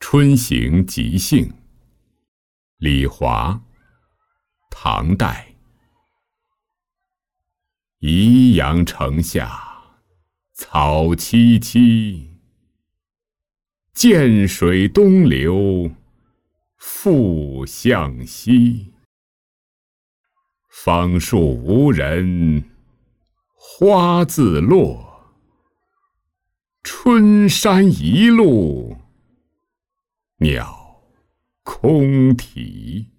春行即兴，李华，唐代。宜阳城下草萋萋，涧水东流复向西。芳树无人花自落，春山一路鸟空啼。